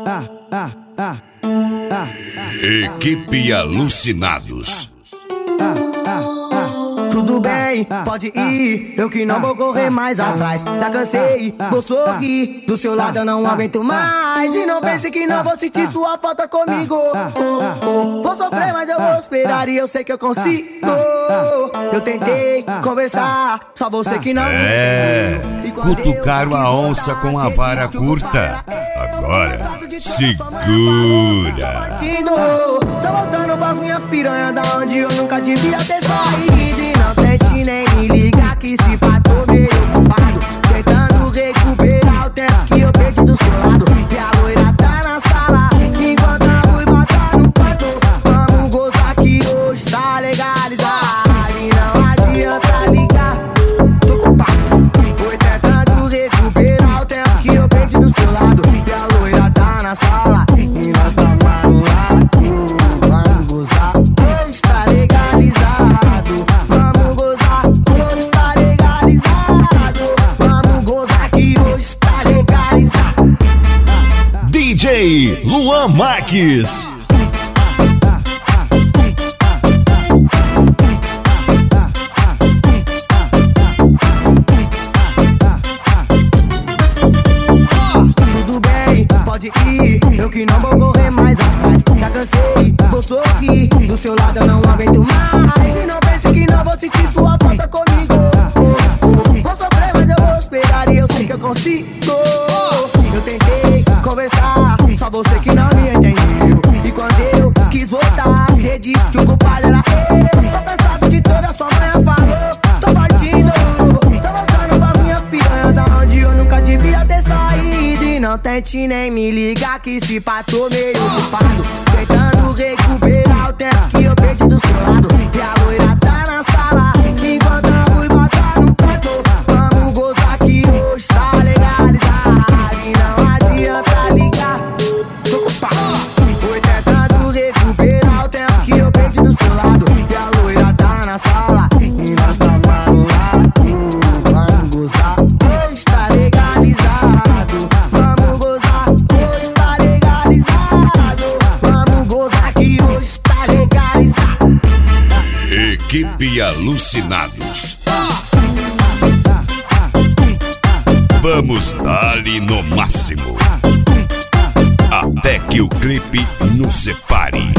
Equipe Alucinados. Tudo bem, pode ir, eu que não vou correr mais atrás. Já cansei, vou sorrir, do seu lado eu não aguento mais. E não pense que não vou sentir sua falta comigo. Vou sofrer, mas eu vou esperar e eu sei que eu consigo. Eu tentei conversar, só você que não. Cutucaram a onça com a vara curta. Agora, segura. Tô voltando pras minhas piranhas da onde eu nunca devia ter saído. E não tente nem me ligar que se pá tô meio ocupado, tentando recuperar o tempo que eu perdi do seu lado. E a loira tá na sala, enquanto a ruiva tá no quarto. Vamos gozar que hoje tá legalizado. E não adianta ligar, tô ocupado, tô tentando recuperar o tempo que eu perdi do seu lado. E a loira tá na sala, e nós tá manuado. Vamos gozar, hoje tá legalizado. Vamos gozar, hoje tá legalizado. Vamos gozar que hoje tá legalizado. DJ Luan Marques. Tudo bem, pode ir, eu que não vou correr mais atrás. Já cansei, vou sorrir, do seu lado eu não aguento mais. E não pense que não vou sentir sua falta comigo. Vou sofrer, mas eu vou esperar e eu sei que eu consigo. Eu tentei conversar, só você que não me entendeu. E quando eu quis voltar, cê disse que o culpado era eu. Tô cansado de toda sua manhã falou, tô partindo. Tô voltando pras minhas piranhas da onde eu nunca devia ter saído. E não tente nem me ligar que se pá tô meio ocupado, tentando recuperar o tempo que eu perdi do seu lado. E a loira tá na sala, enquanto a ruiva tá no quarto. Vamos gozar que hoje tá legalizado. E não adianta ligar, tô ocupado, foi tentando recuperar o tempo que eu perdi do seu lado. E a loira tá na sala, e nós tá manuado. Vamos gozar, hoje tá legalizado. Vamos gozar, hoje tá legalizado. Vamos gozar que hoje tá legalizado. Equipe Alucinados. Vamos dar-lhe no máximo, até que o clipe nos separe.